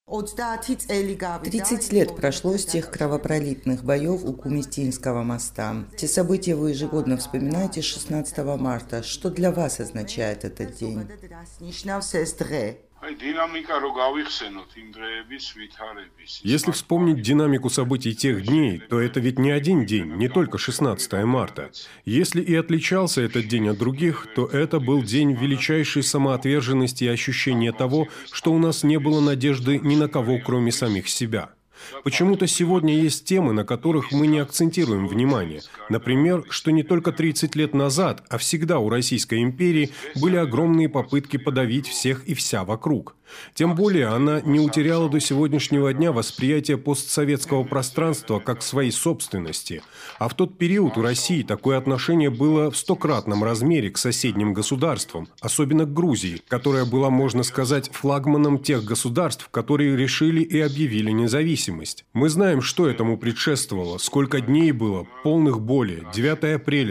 30 лет прошло с тех кровопролитных боев у Кумистинского моста. Те события вы ежегодно вспоминаете 16 марта. Что для вас означает этот день? Если вспомнить динамику событий тех дней, то это ведь не один день, не только 16 марта. Если и отличался этот день от других, то это был день величайшей самоотверженности и ощущения того, что у нас не было надежды ни на кого, кроме самих себя. Почему-то сегодня есть темы, на которых мы не акцентируем внимание. Например, что не только 30 лет назад, а всегда у Российской империи были огромные попытки подавить всех и вся вокруг. Тем более она не утеряла до сегодняшнего дня восприятие постсоветского пространства как своей собственности. А в тот период у России такое отношение было в 100-кратном размере к соседним государствам, особенно к Грузии, которая была, можно сказать, флагманом тех государств, которые решили и объявили независимость. Мы знаем, что этому предшествовало, сколько дней было, полных боли, 9 апреля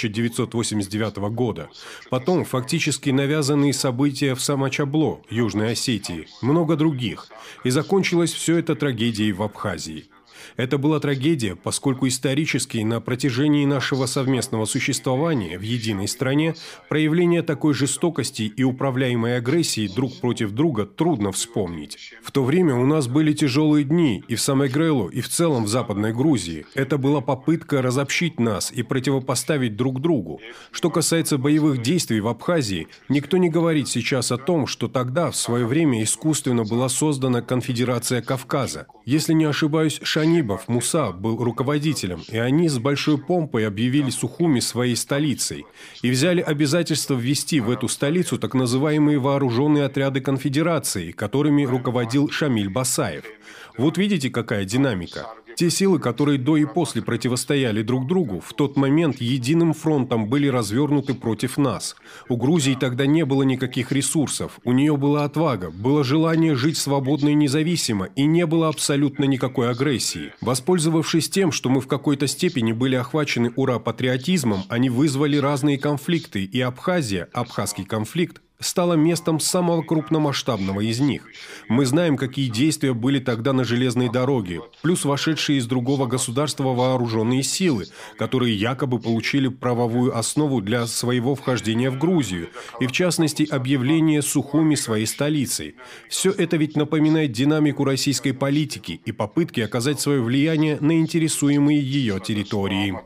1989 года. Потом фактически навязанные события в Самачабло, Южной Осетии, много других. И закончилось все это трагедией в Абхазии. Это была трагедия, поскольку исторически на протяжении нашего совместного существования в единой стране проявление такой жестокости и управляемой агрессии друг против друга трудно вспомнить. В то время у нас были тяжелые дни и в Самегрелу, и в целом в Западной Грузии. Это была попытка разобщить нас и противопоставить друг другу. Что касается боевых действий в Абхазии, никто не говорит сейчас о том, что тогда в свое время искусственно была создана Конфедерация Кавказа. Если не ошибаюсь, Шанибов Муса был руководителем, и они с большой помпой объявили Сухуми своей столицей и взяли обязательство ввести в эту столицу так называемые вооруженные отряды конфедерации, которыми руководил Шамиль Басаев. Вот видите, какая динамика. Те силы, которые до и после противостояли друг другу, в тот момент единым фронтом были развернуты против нас. У Грузии тогда не было никаких ресурсов, у нее была отвага, было желание жить свободно и независимо, и не было абсолютно никакой агрессии. Воспользовавшись тем, что мы в какой-то степени были охвачены ура-патриотизмом, они вызвали разные конфликты, и Абхазия, абхазский конфликт, стала местом самого крупномасштабного из них. Мы знаем, какие действия были тогда на железной дороге, плюс вошедшие из другого государства вооруженные силы, которые якобы получили правовую основу для своего вхождения в Грузию, и в частности объявление Сухуми своей столицей. Все это ведь напоминает динамику российской политики и попытки оказать свое влияние на интересуемые ее территории.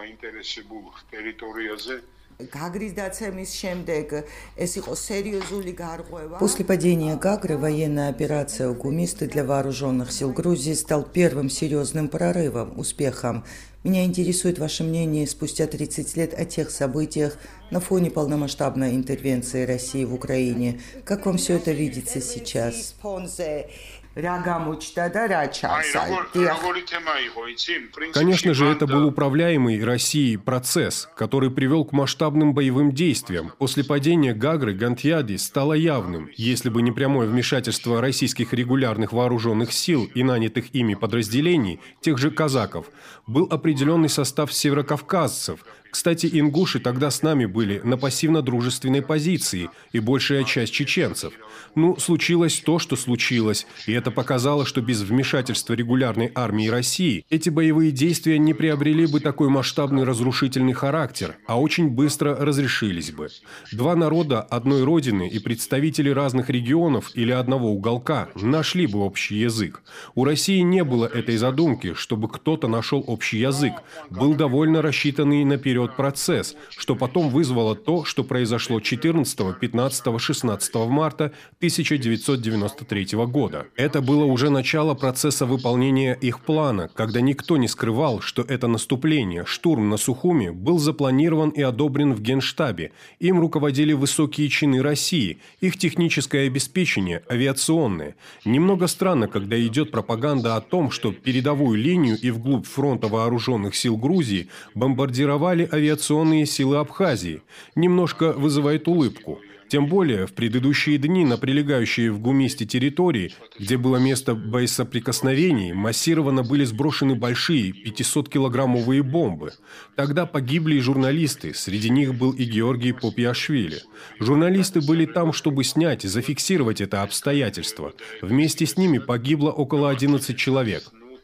После падения Гагры военная операция «Угумисты» для вооруженных сил Грузии стал первым серьезным прорывом, успехом. Меня интересует ваше мнение спустя 30 лет о тех событиях на фоне полномасштабной интервенции России в Украине. Как вам все это видится сейчас? Конечно же, это был управляемый Россией процесс, который привел к масштабным боевым действиям. После падения Гагры Гантьяди стало явным, если бы не прямое вмешательство российских регулярных вооруженных сил и нанятых ими подразделений, тех же казаков, был определенный состав северокавказцев. Кстати, ингуши тогда с нами были на пассивно-дружественной позиции и большая часть чеченцев. Случилось то, что случилось, и это показало, что без вмешательства регулярной армии России эти боевые действия не приобрели бы такой масштабный разрушительный характер, а очень быстро разрешились бы. Два народа одной родины и представители разных регионов или одного уголка нашли бы общий язык. У России не было этой задумки, чтобы кто-то нашел общий язык. Был довольно рассчитанный наперед процесс, что потом вызвало то, что произошло 14, 15, 16 марта 1993 года. Это было уже начало процесса выполнения их плана, когда никто не скрывал, что это наступление, штурм на Сухуми, был запланирован и одобрен в Генштабе. Им руководили высокие чины России, их техническое обеспечение, авиационное. Немного странно, когда идет пропаганда о том, что передовую линию и вглубь фронта вооруженных сил Грузии бомбардировали авиационные силы Абхазии. Немножко вызывает улыбку. Тем более, в предыдущие дни на прилегающие в Гумисте территории, где было место боесоприкосновений, массированно были сброшены большие 500-килограммовые бомбы. Тогда погибли и журналисты, среди них был и Георгий Попиашвили. Журналисты были там, чтобы снять и зафиксировать это обстоятельство. Вместе с ними погибло около 11 человек.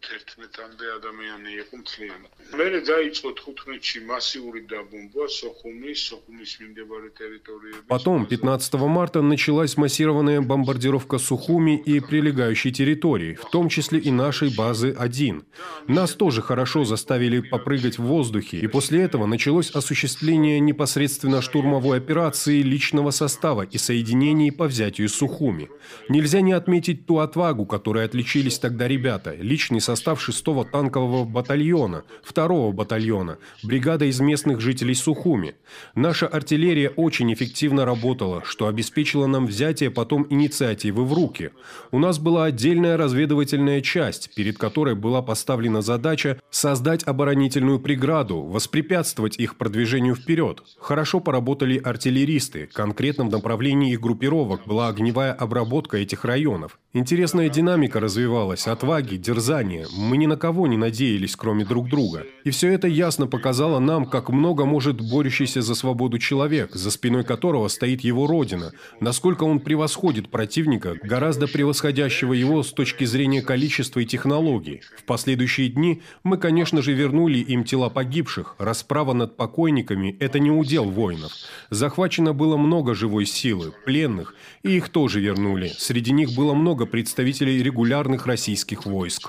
Потом, 15 марта, началась массированная бомбардировка Сухуми и прилегающей территории, в том числе и нашей базы 1. Нас тоже хорошо заставили попрыгать в воздухе, и после этого началось осуществление непосредственно штурмовой операции личного состава и соединений по взятию Сухуми. Нельзя не отметить ту отвагу, которой отличились тогда ребята, личный состав 6-го танкового батальона, 2-го батальона, бригада из местных жителей Сухуми. Наша артиллерия очень эффективно работала, что обеспечило нам взятие потом инициативы в руки. У нас была отдельная разведывательная часть, перед которой была поставлена задача создать оборонительную преграду, воспрепятствовать их продвижению вперед. Хорошо поработали артиллеристы, конкретно в направлении их группировок была огневая обработка этих районов. Интересная динамика развивалась, отваги, дерзания. Мы ни на кого не надеялись, кроме друг друга. И все это ясно показало нам, как много может борющийся за свободу человек, за спиной которого стоит его родина, насколько он превосходит противника, гораздо превосходящего его с точки зрения количества и технологий. В последующие дни мы, конечно же, вернули им тела погибших. Расправа над покойниками – это не удел воинов. Захвачено было много живой силы, пленных, и их тоже вернули. Среди них было много представителей регулярных российских войск.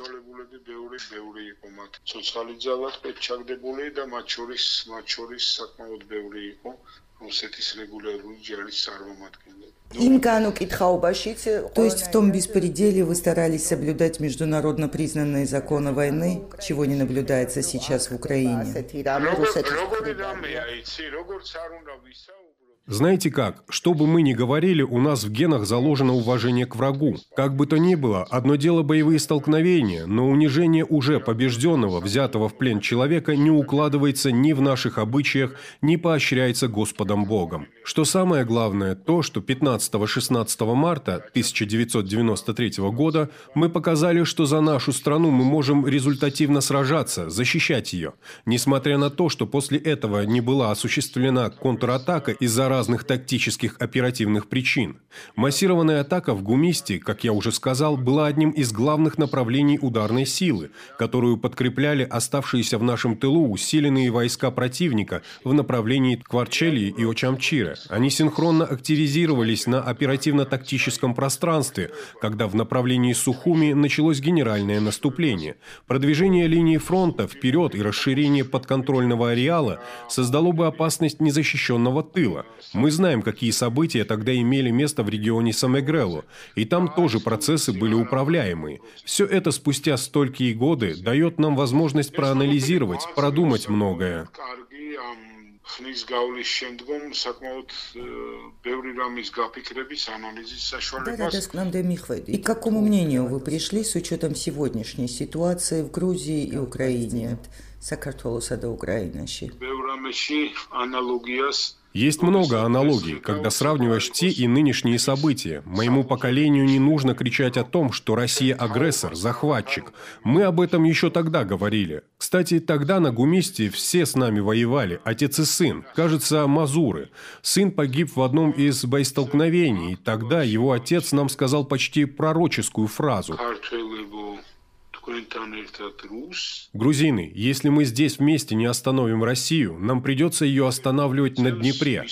То есть в том беспределе вы старались соблюдать международно признанные законы войны, чего не наблюдается сейчас в Украине? Знаете как, что бы мы ни говорили, у нас в генах заложено уважение к врагу. Как бы то ни было, одно дело боевые столкновения, но унижение уже побежденного, взятого в плен человека не укладывается ни в наших обычаях, ни поощряется Господом Богом. Что самое главное, то, что 15-16 марта 1993 года мы показали, что за нашу страну мы можем результативно сражаться, защищать ее. Несмотря на то, что после этого не была осуществлена контратака из-за разных тактических оперативных причин. Массированная атака в Гумисте, как я уже сказал, была одним из главных направлений ударной силы, которую подкрепляли оставшиеся в нашем тылу усиленные войска противника в направлении Ткварчели и Очамчира. Они синхронно активизировались на оперативно-тактическом пространстве, когда в направлении Сухуми началось генеральное наступление. Продвижение линии фронта вперед и расширение подконтрольного ареала создало бы опасность незащищенного тыла. Мы знаем, какие события тогда имели место в регионе Самегрело, и там тоже процессы были управляемые. Все это спустя столькие годы дает нам возможность проанализировать, продумать многое. И к какому мнению вы пришли с учетом сегодняшней ситуации в Грузии и Украине? Есть много аналогий, когда сравниваешь те и нынешние события. Моему поколению не нужно кричать о том, что Россия агрессор, захватчик. Мы об этом еще тогда говорили. Кстати, тогда на Гумисте все с нами воевали, отец и сын, кажется, мазуры. Сын погиб в одном из боестолкновений, и тогда его отец нам сказал почти пророческую фразу. Грузины, если мы здесь вместе не остановим Россию, нам придется ее останавливать на Днепре.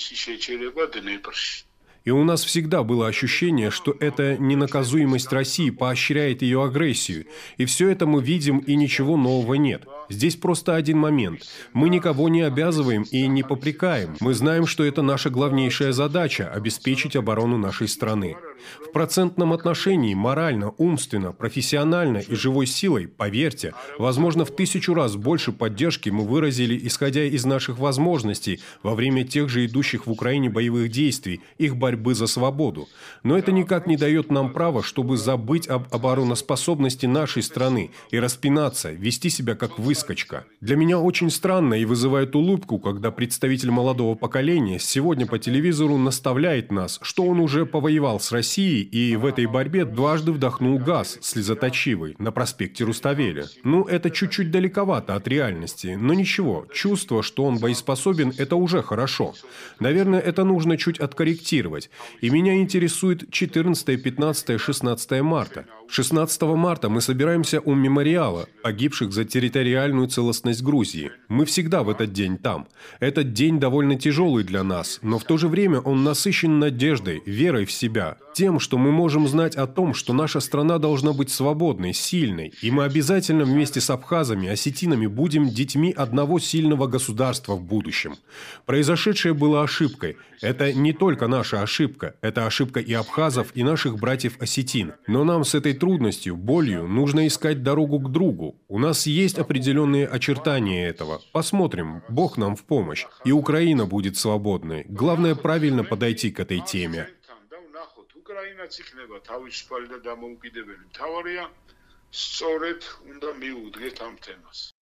И у нас всегда было ощущение, что эта ненаказуемость России поощряет ее агрессию. И все это мы видим, и ничего нового нет. Здесь просто один момент. Мы никого не обязываем и не попрекаем. Мы знаем, что это наша главнейшая задача – обеспечить оборону нашей страны. В процентном отношении, морально, умственно, профессионально и живой силой, поверьте, возможно, в 1000 раз больше поддержки мы выразили, исходя из наших возможностей, во время тех же идущих в Украине боевых действий, их борьбы борьбы за свободу. Но это никак не дает нам права, чтобы забыть об обороноспособности нашей страны и распинаться, вести себя как выскочка. Для меня очень странно и вызывает улыбку, когда представитель молодого поколения сегодня по телевизору наставляет нас, что он уже повоевал с Россией и в этой борьбе дважды вдохнул газ слезоточивый на проспекте Руставели. Ну, это чуть-чуть далековато от реальности, но ничего, чувство, что он боеспособен, это уже хорошо. Наверное, это нужно чуть откорректировать. И меня интересует 14, 15, 16 марта. 16 марта мы собираемся у мемориала погибших за территориальную целостность Грузии. Мы всегда в этот день там. Этот день довольно тяжелый для нас, но в то же время он насыщен надеждой, верой в себя, тем, что мы можем знать о том, что наша страна должна быть свободной, сильной, и мы обязательно вместе с абхазами, осетинами будем детьми одного сильного государства в будущем. Произошедшее было ошибкой. Это не только наша ошибка, это ошибка и абхазов, и наших братьев-осетин. Но нам с этой трудностью, болью, нужно искать дорогу к другу. У нас есть определенные очертания этого. Посмотрим, Бог нам в помощь. И Украина будет свободной. Главное, правильно подойти к этой теме. უკრაინაც იქნება თავისუფალი და დამოუკიდებელი მთავარია, სწორედ უნდა მიუდგეთ ამ თემას.